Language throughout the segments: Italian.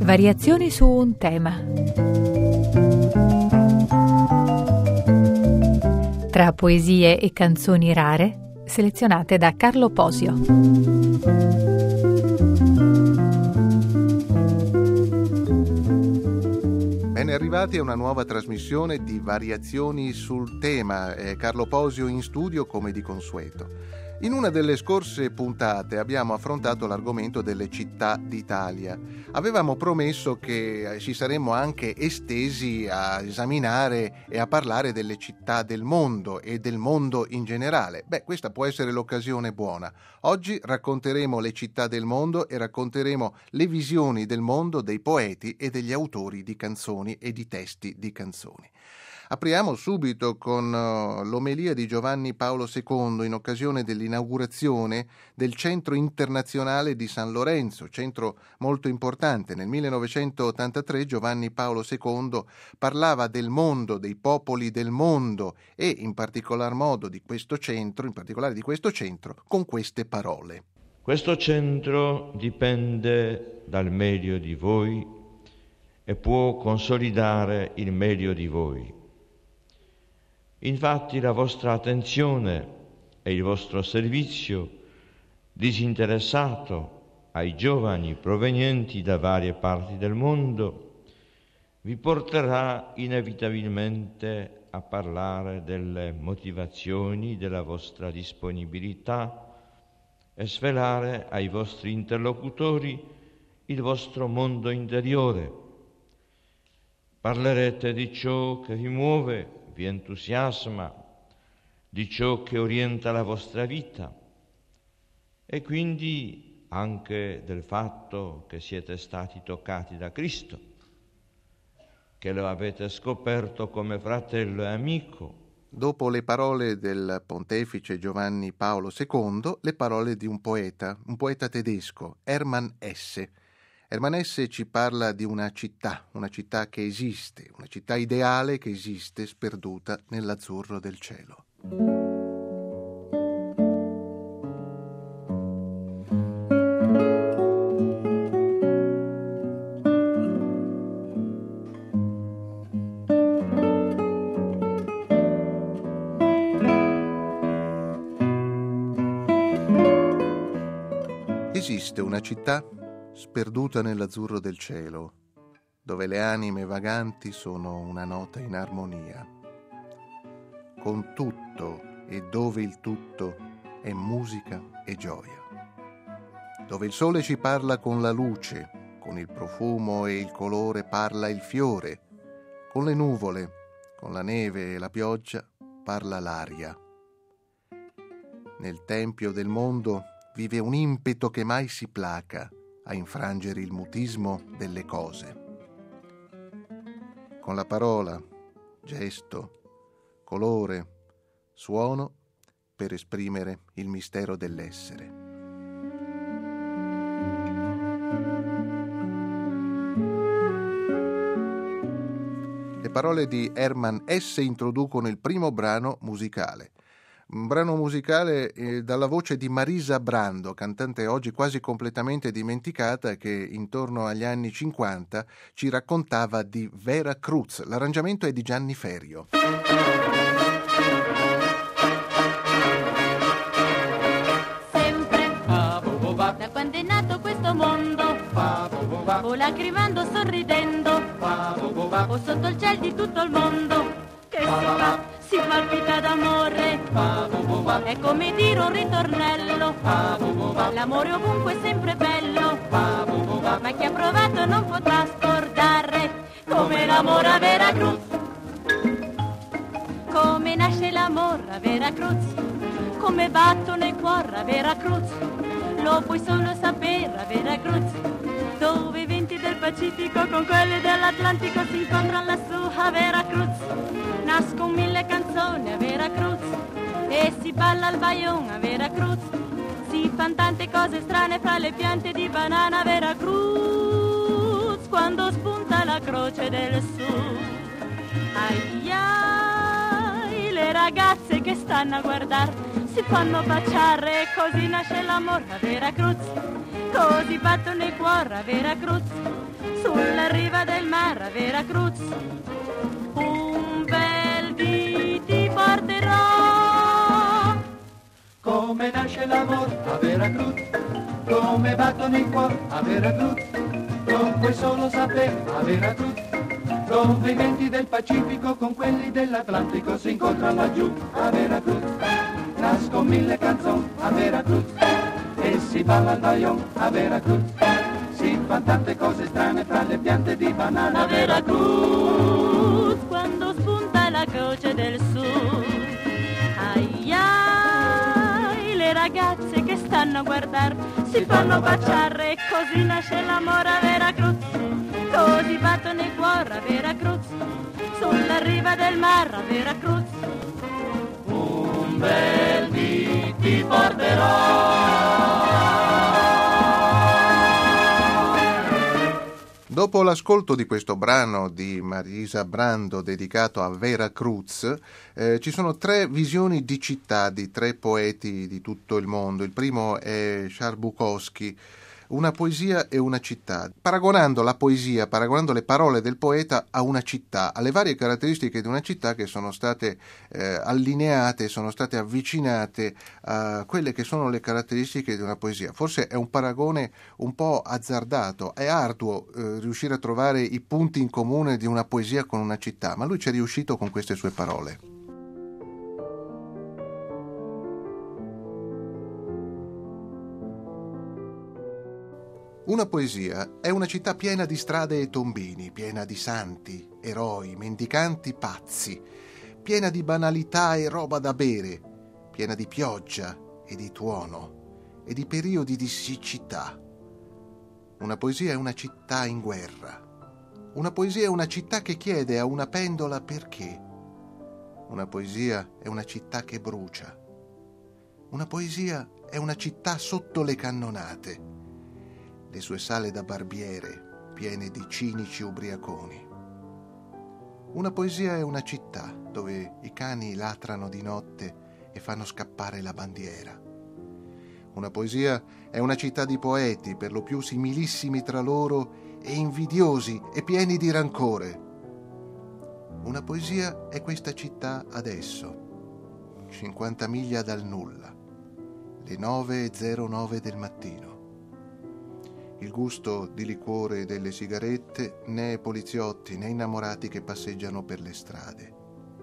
Variazioni su un tema. Tra poesie e canzoni rare, selezionate da Carlo Posio. Ben arrivati a una nuova trasmissione di Variazioni sul tema. Carlo Posio in studio come di consueto. In una delle scorse puntate abbiamo affrontato l'argomento delle città d'Italia. Avevamo promesso che ci saremmo anche estesi a esaminare e a parlare delle città del mondo e del mondo in generale. Questa può essere l'occasione buona. Oggi racconteremo le città del mondo e racconteremo le visioni del mondo dei poeti e degli autori di canzoni e di testi di canzoni. Apriamo subito con l'omelia di Giovanni Paolo II in occasione dell'inaugurazione del Centro Internazionale di San Lorenzo, centro molto importante. Nel 1983 Giovanni Paolo II parlava del mondo, dei popoli del mondo e in particolar modo di questo centro, in particolare di questo centro, con queste parole. Questo centro dipende dal meglio di voi e può consolidare il meglio di voi. Infatti la vostra attenzione e il vostro servizio disinteressato ai giovani provenienti da varie parti del mondo vi porterà inevitabilmente a parlare delle motivazioni della vostra disponibilità e svelare ai vostri interlocutori il vostro mondo interiore. Parlerete di ciò che vi muove, vi entusiasma, di ciò che orienta la vostra vita e quindi anche del fatto che siete stati toccati da Cristo, che lo avete scoperto come fratello e amico. Dopo le parole del pontefice Giovanni Paolo II, le parole di un poeta tedesco, Hermann Hesse. Hermann Hesse ci parla di una città che esiste, una città ideale che esiste sperduta nell'azzurro del cielo. Esiste una città sperduta nell'azzurro del cielo, dove le anime vaganti sono una nota in armonia, con tutto e dove il tutto è musica e gioia, dove il sole ci parla con la luce, con il profumo e il colore parla il fiore, con le nuvole, con la neve e la pioggia parla l'aria. Nel tempio del mondo vive un impeto che mai si placa a infrangere il mutismo delle cose. Con la parola, gesto, colore, suono per esprimere il mistero dell'essere. Le parole di Hermann Hesse introducono il primo brano musicale. Un brano musicale dalla voce di Marisa Brando, cantante oggi quasi completamente dimenticata, che intorno agli anni 50 ci raccontava di Vera Cruz. L'arrangiamento è di Gianni Ferio. Sempre da quando è nato questo mondo, o lacrimando, sorridendo, o sotto il cielo di tutto il mondo, che si palpita d'amore, è come dire un ritornello, l'amore ovunque è sempre bello, ma chi ha provato non potrà scordare, come l'amore a Veracruz, come nasce l'amore a Veracruz, come battono il cuore a Veracruz, lo puoi solo sapere a Veracruz, dove i venti del Pacifico con quelli dell'Atlantico si incontrano lassù a Veracruz. Nascono 1000 canzoni a Veracruz e si balla al baion a Veracruz. Si fanno tante cose strane fra le piante di banana a Veracruz quando spunta la croce del sud. Ai ai, le ragazze che stanno a guardare si fanno baciare, così nasce l'amore a Veracruz, così battono i cuori a Veracruz, sulla riva del mare a Veracruz. Un bel dì ti porterò. Come nasce l'amore a Veracruz, come battono i cuori a Veracruz, non puoi solo sapere a Veracruz, dove i venti del Pacifico con quelli dell'Atlantico si incontrano laggiù a Veracruz. Nascono 1000 canzoni a Veracruz e si balla al baion a Veracruz. Si fanno tante cose strane fra le piante di banana a Veracruz. Quando spunta la croce del sud, ai ai, le ragazze che stanno a guardare si fanno baciare, così nasce l'amore a Veracruz, così battono i cuori a Veracruz, sulla riva del mare a Veracruz. Un bel dì ti porterò. Dopo l'ascolto di questo brano di Marisa Brando dedicato a Veracruz, ci sono 3 visioni di città di 3 poeti di tutto il mondo. Il primo è Charles Bukowski, Una poesia e una città, paragonando la poesia, paragonando le parole del poeta a una città, alle varie caratteristiche di una città che sono state allineate, sono state avvicinate a quelle che sono le caratteristiche di una poesia. Forse è un paragone un po' azzardato, è arduo riuscire a trovare i punti in comune di una poesia con una città, ma lui ci è riuscito con queste sue parole. Una poesia è una città piena di strade e tombini, piena di santi, eroi, mendicanti, pazzi, piena di banalità e roba da bere, piena di pioggia e di tuono e di periodi di siccità. Una poesia è una città in guerra. Una poesia è una città che chiede a una pendola perché. Una poesia è una città che brucia. Una poesia è una città sotto le cannonate. Le sue sale da barbiere, piene di cinici ubriaconi. Una poesia è una città dove i cani latrano di notte e fanno scappare la bandiera. Una poesia è una città di poeti, per lo più similissimi tra loro e invidiosi e pieni di rancore. Una poesia è questa città adesso, 50 miglia dal nulla, le 9:09 del mattino. Il gusto di liquore delle sigarette, né poliziotti né innamorati che passeggiano per le strade.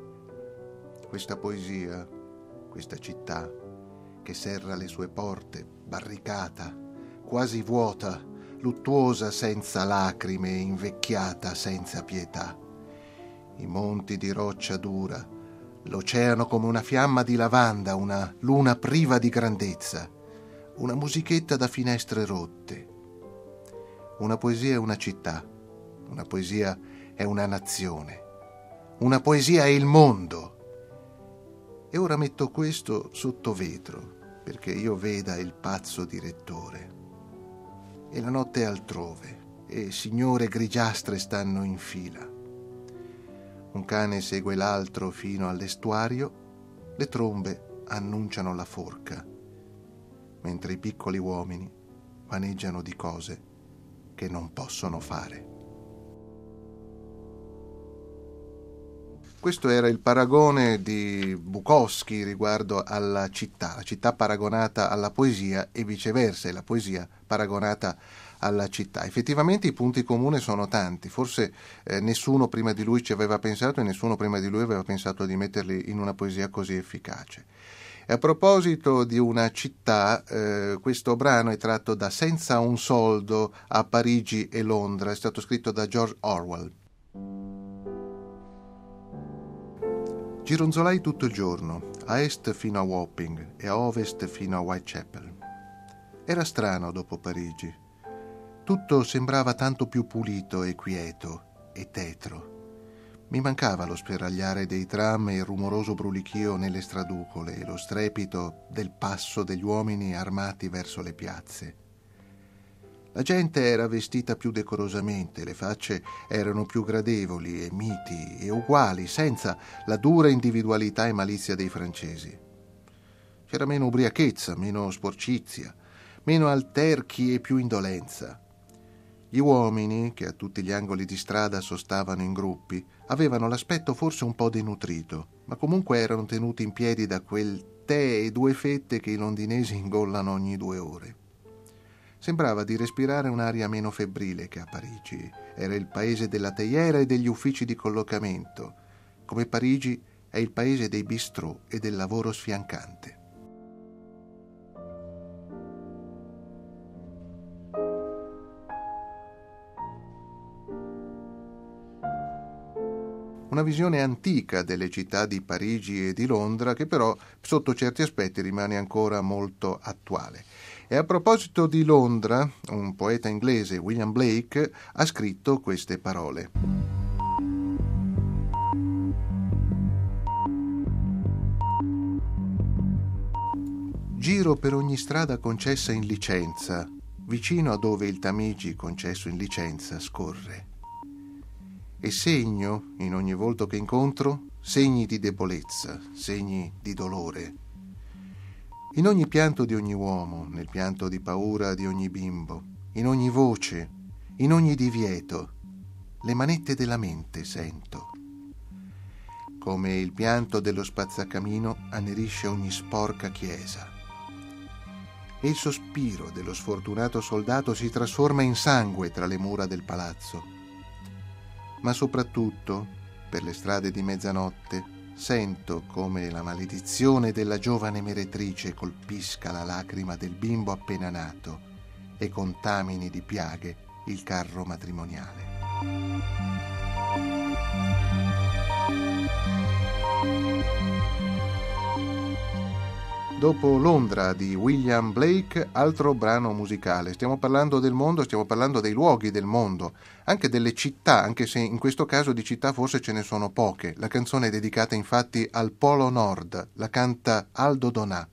Questa poesia, questa città che serra le sue porte, barricata, quasi vuota, luttuosa senza lacrime, invecchiata senza pietà. I monti di roccia dura, l'oceano come una fiamma di lavanda, una luna priva di grandezza, una musichetta da finestre rotte. Una poesia è una città, una poesia è una nazione, una poesia è il mondo. E ora metto questo sotto vetro, perché io veda il pazzo direttore. E la notte è altrove, e signore grigiastre stanno in fila. Un cane segue l'altro fino all'estuario, le trombe annunciano la forca, mentre i piccoli uomini vaneggiano di cose che non possono fare. Questo era il paragone di Bukowski riguardo alla città, la città paragonata alla poesia e viceversa, e la poesia paragonata alla città. Effettivamente i punti comuni sono tanti, forse nessuno prima di lui ci aveva pensato e nessuno prima di lui aveva pensato di metterli in una poesia così efficace. E a proposito di una città, questo brano è tratto da Senza un soldo a Parigi e Londra, è stato scritto da George Orwell. Gironzolai tutto il giorno, a est fino a Wapping e a ovest fino a Whitechapel. Era strano dopo Parigi. Tutto sembrava tanto più pulito e quieto e tetro. Mi mancava lo sferragliare dei tram e il rumoroso brulichio nelle straducole e lo strepito del passo degli uomini armati verso le piazze. La gente era vestita più decorosamente, le facce erano più gradevoli e miti e uguali, senza la dura individualità e malizia dei francesi. C'era meno ubriachezza, meno sporcizia, meno alterchi e più indolenza. Gli uomini, che a tutti gli angoli di strada sostavano in gruppi, avevano l'aspetto forse un po' denutrito, ma comunque erano tenuti in piedi da quel tè e 2 fette che i londinesi ingollano ogni 2 ore. Sembrava di respirare un'aria meno febbrile che a Parigi. Era il paese della teiera e degli uffici di collocamento, come Parigi è il paese dei bistrò e del lavoro sfiancante. Una visione antica delle città di Parigi e di Londra che però sotto certi aspetti rimane ancora molto attuale. E a proposito di Londra, un poeta inglese, William Blake, ha scritto queste parole. Giro per ogni strada concessa in licenza, vicino a dove il Tamigi concesso in licenza scorre. E segno, in ogni volto che incontro, segni di debolezza, segni di dolore. In ogni pianto di ogni uomo, nel pianto di paura di ogni bimbo, in ogni voce, in ogni divieto, le manette della mente sento. Come il pianto dello spazzacamino annerisce ogni sporca chiesa. E il sospiro dello sfortunato soldato si trasforma in sangue tra le mura del palazzo. Ma soprattutto, per le strade di mezzanotte, sento come la maledizione della giovane meretrice colpisca la lacrima del bimbo appena nato e contamini di piaghe il carro matrimoniale. Dopo Londra di William Blake, altro brano musicale. Stiamo parlando del mondo, stiamo parlando dei luoghi del mondo, anche delle città, anche se in questo caso di città forse ce ne sono poche. La canzone è dedicata infatti al Polo Nord, la canta Aldo Donà.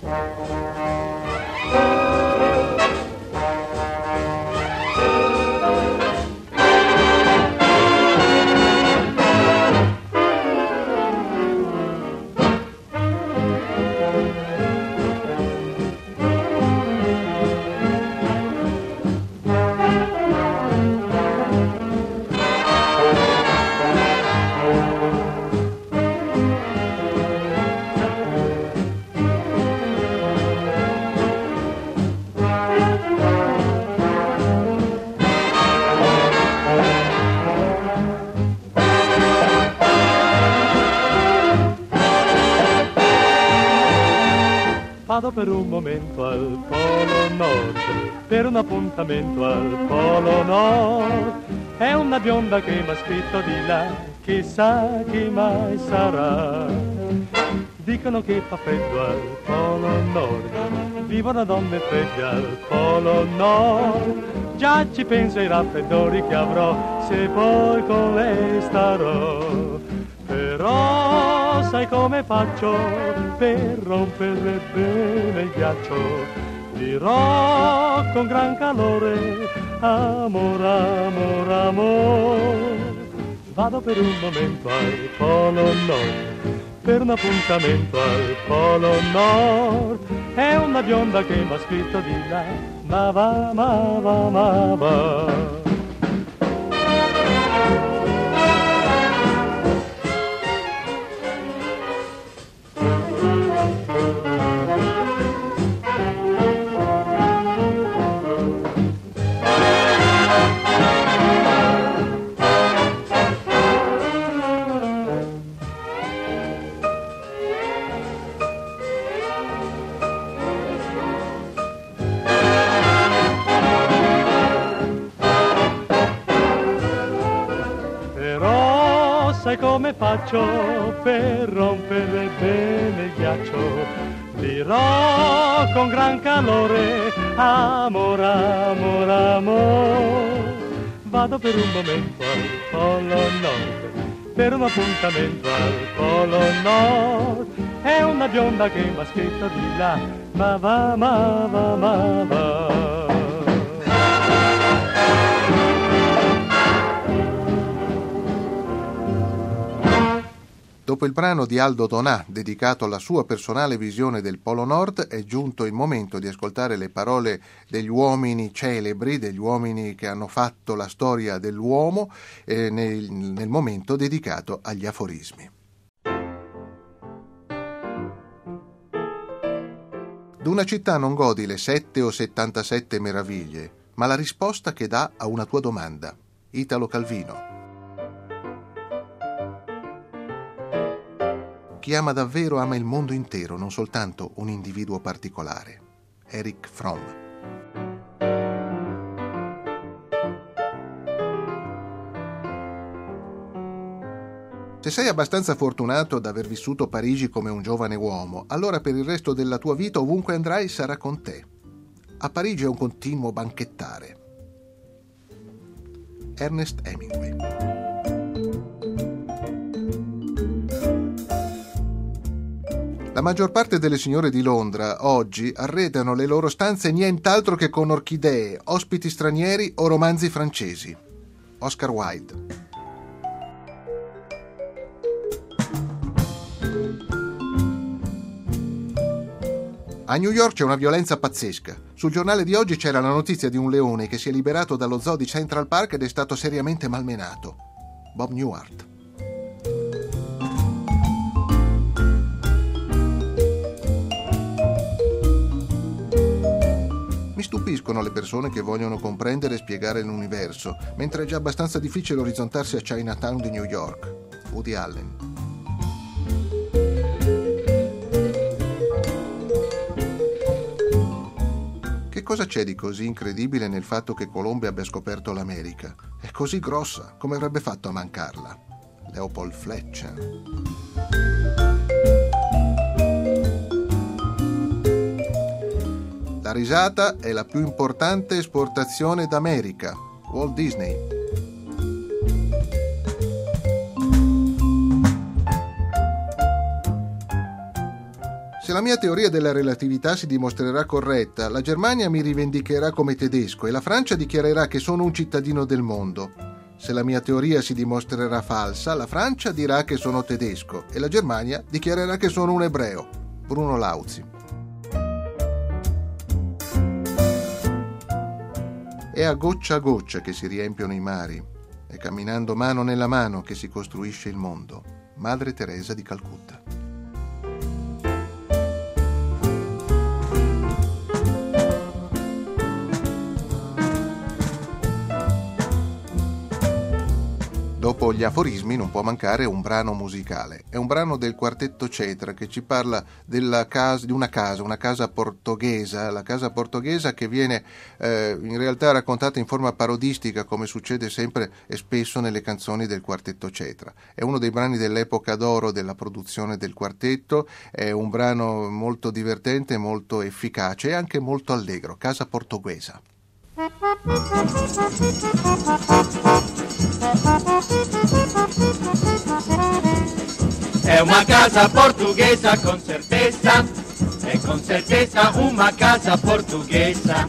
Vado per un momento al Polo Nord, per un appuntamento al Polo Nord. È una bionda che m'ha scritto di là, chissà chi mai sarà. Dicono che fa freddo al Polo Nord, vivono donne fredde al Polo Nord. Già ci penso ai raffreddori che avrò se poi con lei starò. Però sai come faccio per rompere bene il ghiaccio? Dirò con gran calore amor, amor, amor. Vado per un momento al Polo Nord, per un appuntamento al Polo Nord. È una bionda che m'ha scritto di là, ma va, ma va, ma va. Sai come faccio per rompere bene il ghiaccio? Dirò con gran calore amor, amor, amor. Vado per un momento al Polo Nord, per un appuntamento al Polo Nord. È una bionda che m'ha scritto di là, ma va, ma va, ma va. Dopo il brano di Aldo Donà, dedicato alla sua personale visione del Polo Nord, è giunto il momento di ascoltare le parole degli uomini celebri, degli uomini che hanno fatto la storia dell'uomo, nel momento dedicato agli aforismi. D'una città non godi le 7 o 77 meraviglie, ma la risposta che dà a una tua domanda. Italo Calvino. Chi ama davvero ama il mondo intero, non soltanto un individuo particolare. Erich Fromm. Se sei abbastanza fortunato ad aver vissuto Parigi come un giovane uomo, allora per il resto della tua vita ovunque andrai sarà con te. A Parigi è un continuo banchettare. Ernest Hemingway. La maggior parte delle signore di Londra oggi arredano le loro stanze nient'altro che con orchidee, ospiti stranieri o romanzi francesi. Oscar Wilde. A New York c'è una violenza pazzesca. Sul giornale di oggi c'era la notizia di un leone che si è liberato dallo zoo di Central Park ed è stato seriamente malmenato. Bob Newhart. Mi stupiscono le persone che vogliono comprendere e spiegare l'universo, mentre è già abbastanza difficile orizzontarsi a Chinatown di New York. Woody Allen. Che cosa c'è di così incredibile nel fatto che Colombo abbia scoperto l'America? È così grossa, come avrebbe fatto a mancarla? Leopold Fletcher. La risata è la più importante esportazione d'America. Walt Disney. Se la mia teoria della relatività si dimostrerà corretta, la Germania mi rivendicherà come tedesco e la Francia dichiarerà che sono un cittadino del mondo. Se la mia teoria si dimostrerà falsa, la Francia dirà che sono tedesco e la Germania dichiarerà che sono un ebreo. Bruno Lauzi. È a goccia che si riempiono i mari, è camminando mano nella mano che si costruisce il mondo. Madre Teresa di Calcutta. Dopo gli aforismi non può mancare un brano musicale. È un brano del quartetto Cetra che ci parla di una casa portoghesa, la casa portoghesa che viene in realtà raccontata in forma parodistica, come succede sempre e spesso nelle canzoni del quartetto Cetra. È uno dei brani dell'epoca d'oro della produzione del quartetto, è un brano molto divertente, molto efficace e anche molto allegro. Casa portoghesa. È una casa portoghesa con certezza, è con certezza una casa portoghesa.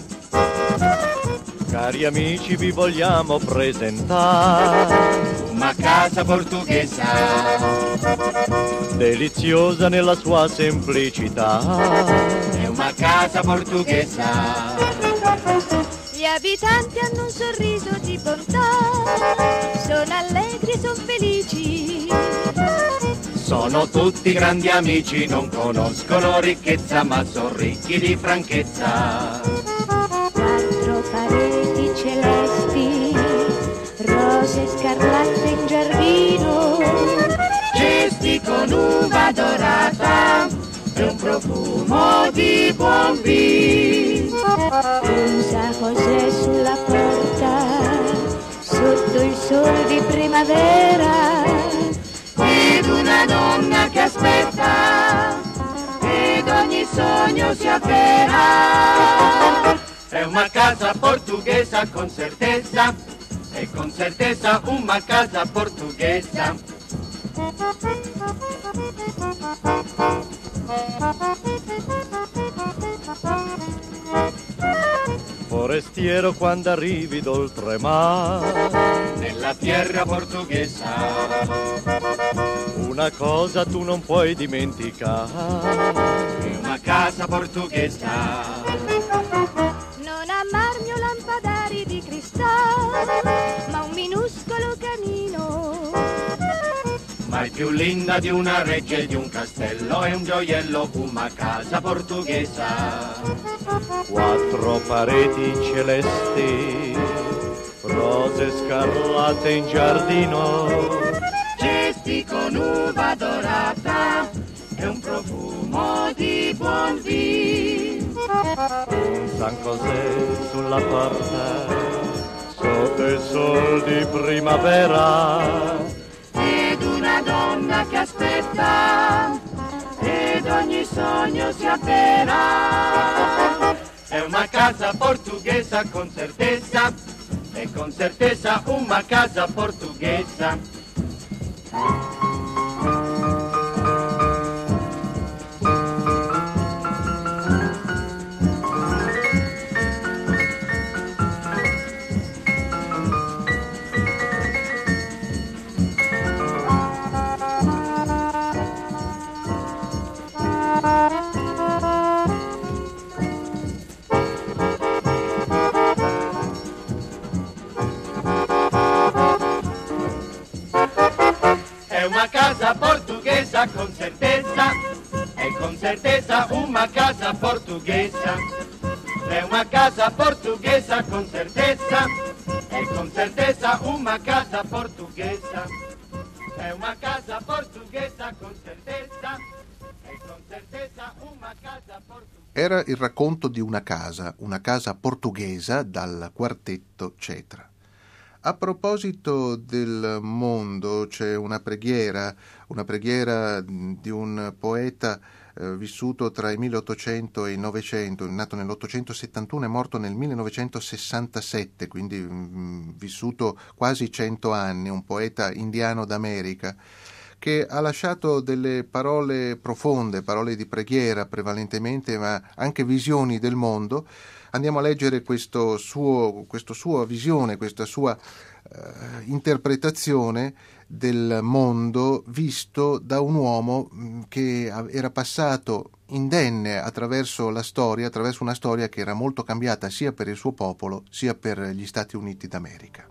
Cari amici, vi vogliamo presentare Una casa portoghesa, deliziosa nella sua semplicità. è una casa portoghesa. Gli abitanti hanno un sorriso di bontà, sono allegri, sono felici. Sono tutti grandi amici, non conoscono ricchezza, ma sono ricchi di franchezza. Quattro pareti celesti, rose scarlatte in giardino, Cesti con uva dorata e un profumo di buon vino. un San José sulla porta, sotto il sole di primavera. Ed una donna che aspetta, ed ogni sogno si avvera. È una casa portoghesa con certezza, e con certezza una casa portoghesa. Forestiero, quando arrivi d'oltremare, Nella tierra portoghesa, una cosa tu non puoi dimenticare, è una casa portoghese. Non amarmi un lampadari di cristallo, ma un minuscolo canino. Ma è più linda di una reggia e di un castello, è un gioiello, una casa portoghese. 4 pareti celesti, rose scarlatte in giardino, Cesti con uva dorata e un profumo di buon vino. un San José sulla porta, sotto il sol di primavera, Ed una donna che aspetta ed ogni sogno si avvera. È una casa portoghese con certezza, e con certezza una casa portoghese. È una casa portoghese con certezza, e con certezza una casa portoghese. È una casa portoghese con certezza, e con certezza una casa portoghese. È una casa portoghese con certezza, e con certezza una casa portoghese. Era il racconto di una casa portoghese dal quartetto Cetra. A proposito del mondo, c'è una preghiera di un poeta vissuto tra il 1800 e il 900, nato nell'871 e morto nel 1967, quindi vissuto quasi 100 anni, un poeta indiano d'America, che ha lasciato delle parole profonde, parole di preghiera prevalentemente, ma anche visioni del mondo. Andiamo a leggere questa sua visione, questa sua interpretazione del mondo visto da un uomo che era passato indenne attraverso una storia che era molto cambiata sia per il suo popolo sia per gli Stati Uniti d'America.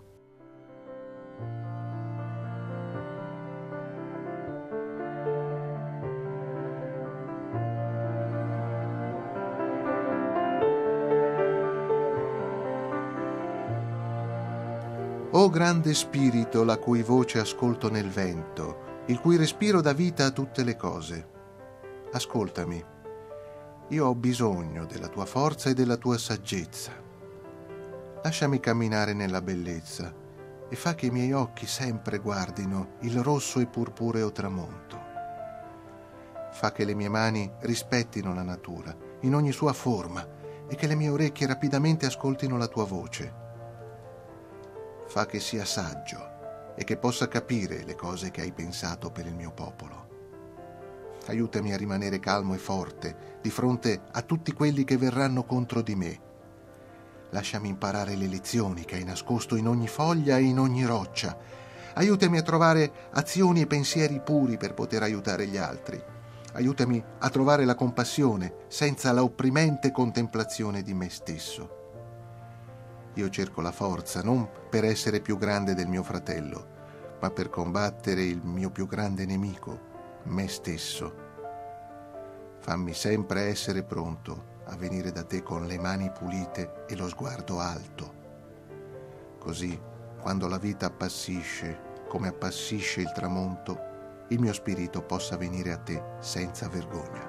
O grande spirito, la cui voce ascolto nel vento, il cui respiro dà vita a tutte le cose. Ascoltami, io ho bisogno della tua forza e della tua saggezza. Lasciami camminare nella bellezza e fa che i miei occhi sempre guardino il rosso e purpureo tramonto. Fa che le mie mani rispettino la natura in ogni sua forma e che le mie orecchie rapidamente ascoltino la tua voce. Fa che sia saggio e che possa capire le cose che hai pensato per il mio popolo. Aiutami a rimanere calmo e forte di fronte a tutti quelli che verranno contro di me. Lasciami imparare le lezioni che hai nascosto in ogni foglia e in ogni roccia. Aiutami a trovare azioni e pensieri puri per poter aiutare gli altri. Aiutami a trovare la compassione senza la opprimente contemplazione di me stesso. Io cerco la forza non per essere più grande del mio fratello, ma per combattere il mio più grande nemico, me stesso. Fammi sempre essere pronto a venire da te con le mani pulite e lo sguardo alto. Così, quando la vita appassisce, come appassisce il tramonto, il mio spirito possa venire a te senza vergogna.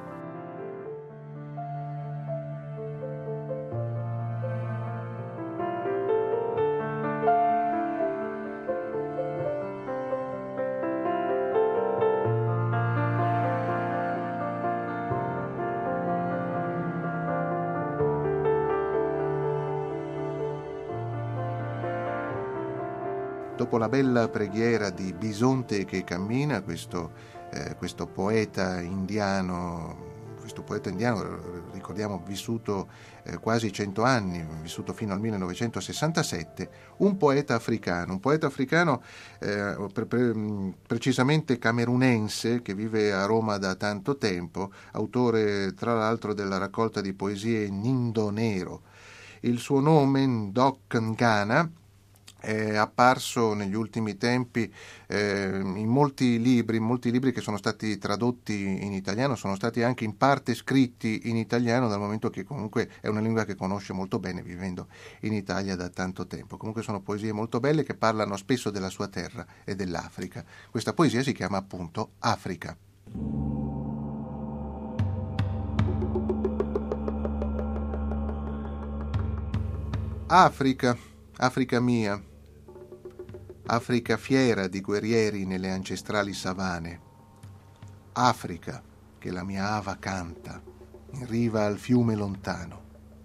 Dopo la bella preghiera di Bisonte che cammina, questo poeta indiano questo poeta indiano, ricordiamo, vissuto quasi 100 anni, vissuto fino al 1967, un poeta africano precisamente camerunense, che vive a Roma da tanto tempo, autore tra l'altro della raccolta di poesie Nindo Nero. Il suo nome, Ndok Ngana, è apparso negli ultimi tempi in molti libri che sono stati tradotti in italiano, sono stati anche in parte scritti in italiano, dal momento che comunque è una lingua che conosce molto bene, vivendo in Italia da tanto tempo. Comunque sono poesie molto belle che parlano spesso della sua terra e dell'Africa. Questa poesia si chiama appunto Africa. Africa, Africa mia, Africa fiera di guerrieri nelle ancestrali savane, Africa che la mia ava canta in riva al fiume lontano.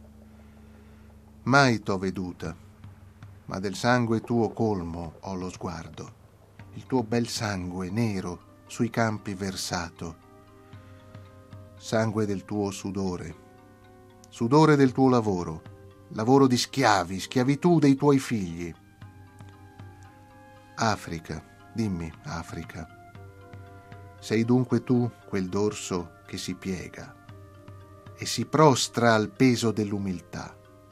Mai t'ho veduta, ma del sangue tuo colmo ho lo sguardo, il tuo bel sangue nero sui campi versato, sangue del tuo sudore, sudore del tuo lavoro, lavoro di schiavi, schiavitù dei tuoi figli. Africa, dimmi, Africa, sei dunque tu quel dorso che si piega e si prostra al peso dell'umiltà,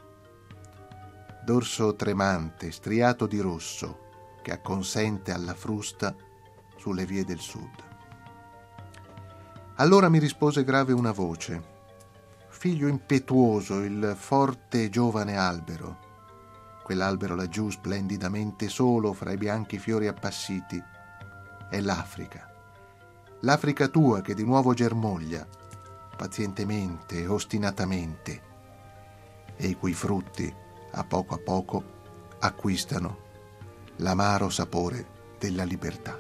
dorso tremante, striato di rosso, che acconsente alla frusta sulle vie del sud. Allora mi rispose grave una voce: figlio impetuoso, il forte giovane albero, quell'albero laggiù splendidamente solo fra i bianchi fiori appassiti, è l'Africa, l'Africa tua che di nuovo germoglia, pazientemente, ostinatamente, e i cui frutti, a poco, acquistano l'amaro sapore della libertà.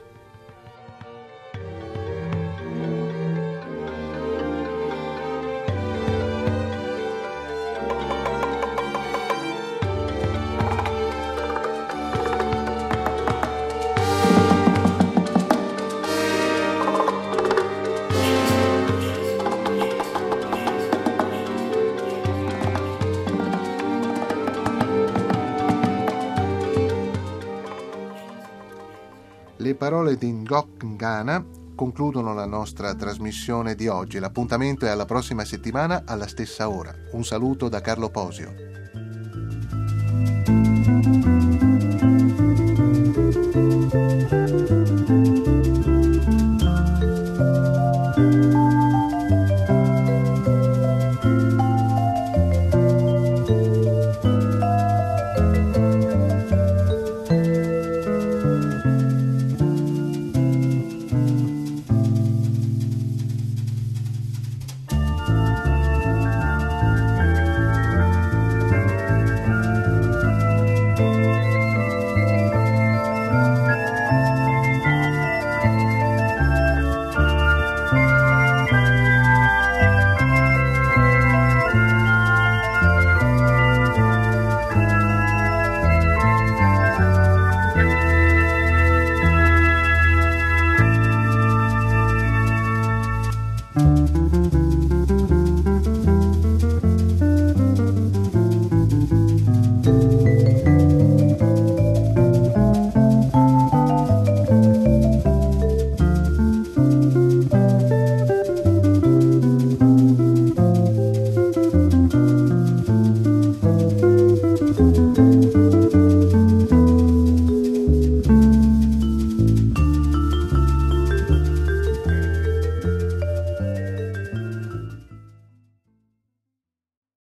Le parole di Ndok Ngana concludono la nostra trasmissione di oggi. L'appuntamento è alla prossima settimana alla stessa ora. Un saluto da Carlo Posio.